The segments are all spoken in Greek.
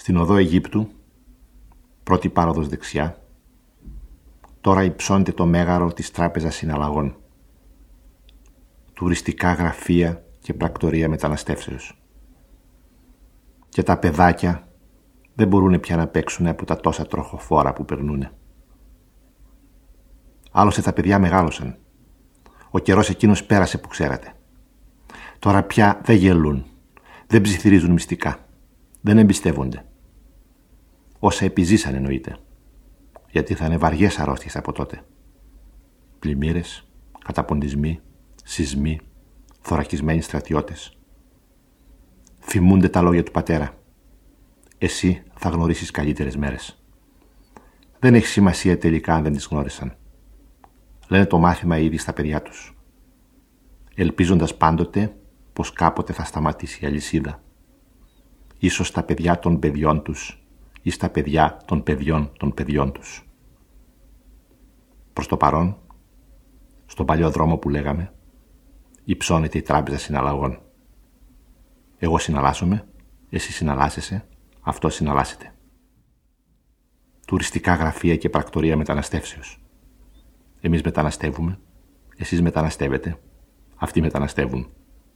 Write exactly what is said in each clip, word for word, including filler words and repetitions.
Στην οδό Αιγύπτου, πρώτη πάροδος δεξιά, τώρα υψώνεται το μέγαρο της Τράπεζας Συναλλαγών. Τουριστικά γραφεία και πρακτορία μεταναστεύσεως. Και τα παιδάκια δεν μπορούν πια να παίξουν από τα τόσα τροχοφόρα που περνούνε. Άλλωστε τα παιδιά μεγάλωσαν. Ο καιρός εκείνος πέρασε που ξέρατε. Τώρα πια δεν γελούν, δεν ψιθυρίζουν μυστικά, δεν εμπιστεύονται. Όσα επιζήσαν εννοείται, γιατί θα είναι βαριές αρρώστιες από τότε. Πλημμύρες, καταποντισμοί, σεισμοί, θωρακισμένοι στρατιώτες. Θυμούνται τα λόγια του πατέρα. Εσύ θα γνωρίσεις καλύτερες μέρες. Δεν έχει σημασία τελικά αν δεν τις γνώρισαν. Λένε το μάθημα ήδη στα παιδιά τους, ελπίζοντας πάντοτε πως κάποτε θα σταματήσει η αλυσίδα. Ίσως στα παιδιά των παιδιών τους ή στα παιδιά των παιδιών των παιδιών τους. Προς το παρόν, στον παλιό δρόμο που λέγαμε, υψώνεται η Τράπεζα Συναλλαγών. Εγώ συναλλάσσομαι, εσύ συναλλάσσεσαι, αυτό συναλλάσσεται. Τουριστικά γραφεία και πρακτορία μεταναστεύσεως. Εμείς μεταναστεύουμε, εσείς μεταναστεύετε, αυτοί μεταναστεύουν.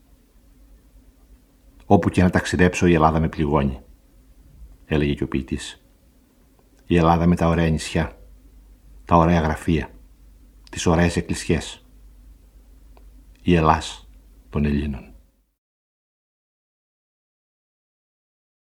Όπου και να ταξιδέψω η Ελλάδα με πληγώνει, έλεγε και ο ποιητής. Η Ελλάδα με τα ωραία νησιά, τα ωραία γραφεία, τις ωραίες εκκλησιές. Η Ελλάς των Ελλήνων.